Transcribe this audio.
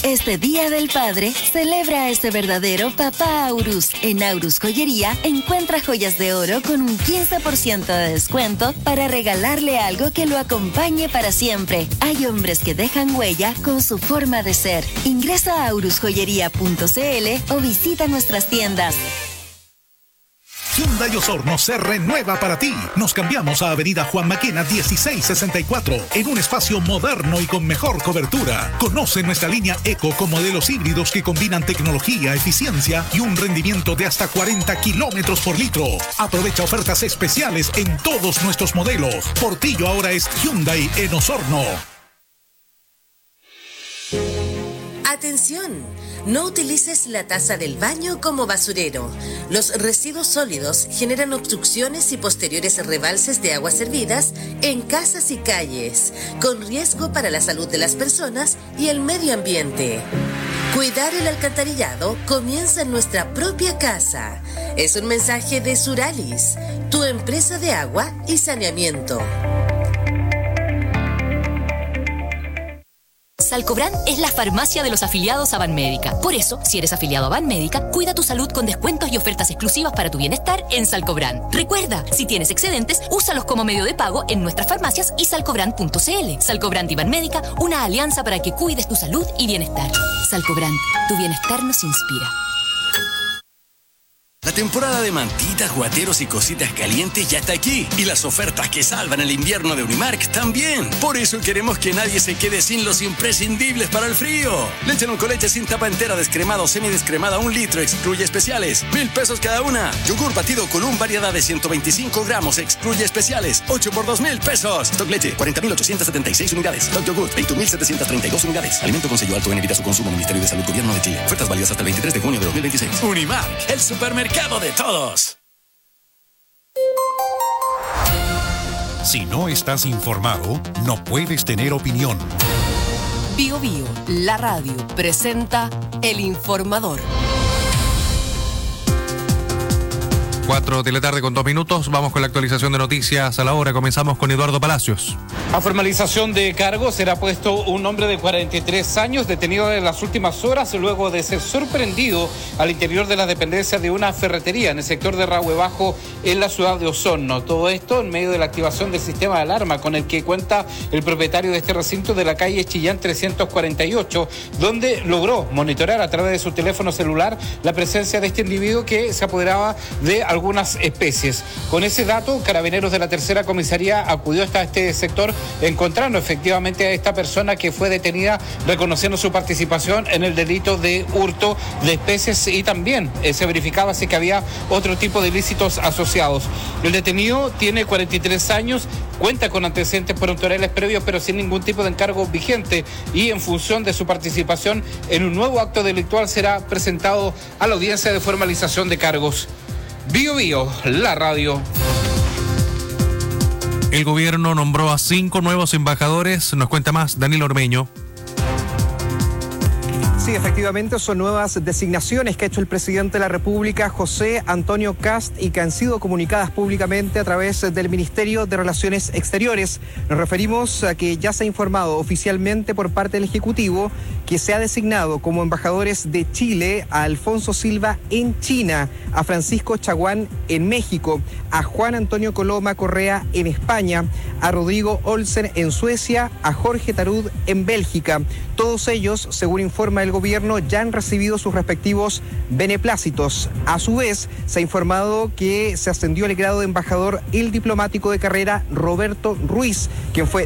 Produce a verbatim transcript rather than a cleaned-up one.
Este Día del Padre, celebra a ese verdadero papá Aurus. En Aurus Joyería, encuentra joyas de oro con un quince por ciento de descuento para regalarle algo que lo acompañe para siempre. Hay hombres que dejan huella con su forma de ser. Ingresa a aurus joyería punto c l o visita nuestras tiendas. Hyundai Osorno se renueva para ti. Nos cambiamos a Avenida Juan Maquena dieciséis sesenta y cuatro en un espacio moderno y con mejor cobertura. Conoce nuestra línea Eco con modelos híbridos que combinan tecnología, eficiencia y un rendimiento de hasta cuarenta kilómetros por litro. Aprovecha ofertas especiales en todos nuestros modelos. Portillo ahora es Hyundai en Osorno. Atención, no utilices la taza del baño como basurero. Los residuos sólidos generan obstrucciones y posteriores rebalses de aguas servidas en casas y calles, con riesgo para la salud de las personas y el medio ambiente. Cuidar el alcantarillado comienza en nuestra propia casa. Es un mensaje de Suralis, tu empresa de agua y saneamiento. Salcobran es la farmacia de los afiliados a Banmédica. Por eso, si eres afiliado a Banmédica, cuida tu salud con descuentos y ofertas exclusivas para tu bienestar en Salcobran. Recuerda, si tienes excedentes, úsalos como medio de pago en nuestras farmacias y salcobran punto c l. Salcobran y Banmédica, una alianza para que cuides tu salud y bienestar. Salcobran, tu bienestar nos inspira. La temporada de mantitas, guateros y cositas calientes ya está aquí. Y las ofertas que salvan el invierno de Unimark también. Por eso queremos que nadie se quede sin los imprescindibles para el frío. Leche con leche sin tapa entera, descremada o semidescremada, un litro, excluye especiales. Mil pesos cada una. Yogur batido con un variedad de ciento veinticinco gramos, excluye especiales. ocho por dos mil pesos. Stock leche, cuarenta mil ochocientos setenta y seis unidades. Stock yogur, veinte mil setecientos treinta y dos unidades. Alimento con sello alto en evita su consumo. Ministerio de Salud, Gobierno de Chile. Ofertas válidas hasta el veintitrés de junio de dos mil veintiséis. Unimark, el supermercado de todos. Si no estás informado, no puedes tener opinión. Bio Bio, la radio, presenta El Informador. cuatro de la tarde con dos minutos. Vamos con la actualización de noticias a la hora. Comenzamos con Eduardo Palacios. A formalización de cargo será puesto un hombre de cuarenta y tres años detenido en las últimas horas luego de ser sorprendido al interior de las dependencias de una ferretería en el sector de Rahue Bajo en la ciudad de Osorno. Todo esto en medio de la activación del sistema de alarma con el que cuenta el propietario de este recinto de la calle Chillán trescientos cuarenta y ocho, donde logró monitorear a través de su teléfono celular la presencia de este individuo que se apoderaba de algunas especies. Con ese dato, Carabineros de la Tercera Comisaría acudió hasta este sector encontrando efectivamente a esta persona que fue detenida, reconociendo su participación en el delito de hurto de especies y también eh, se verificaba si que había otro tipo de ilícitos asociados. El detenido tiene cuarenta y tres años, cuenta con antecedentes prontuariales previos pero sin ningún tipo de encargo vigente y en función de su participación en un nuevo acto delictual será presentado a la audiencia de formalización de cargos. Bio Bio, la radio. El gobierno nombró a cinco nuevos embajadores. Nos cuenta más Daniel Ormeño. Sí, efectivamente son nuevas designaciones que ha hecho el presidente de la República, José Antonio Kast, y que han sido comunicadas públicamente a través del Ministerio de Relaciones Exteriores. Nos referimos a que ya se ha informado oficialmente por parte del Ejecutivo que se ha designado como embajadores de Chile a Alfonso Silva en China, a Francisco Chaguán en México, a Juan Antonio Coloma Correa en España, a Rodrigo Olsen en Suecia, a Jorge Tarud en Bélgica. Todos ellos, según informa el gobierno, ya han recibido sus respectivos beneplácitos. A su vez, se ha informado que se ascendió al grado de embajador el diplomático de carrera Roberto Ruiz, quien fue